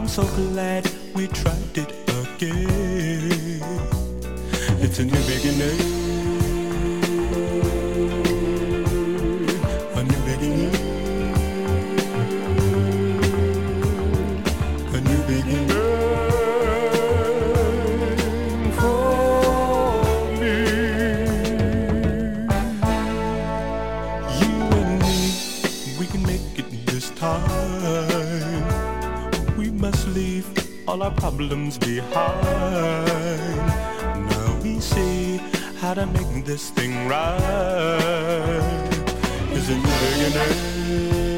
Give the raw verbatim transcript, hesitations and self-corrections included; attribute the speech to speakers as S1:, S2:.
S1: I'm so glad we tried it again. It's a new beginning, a new beginning, a new beginning for me. You and me, we can make it this time. We must leave all our problems behind. Now we see how to make this thing right. Is a new beginning.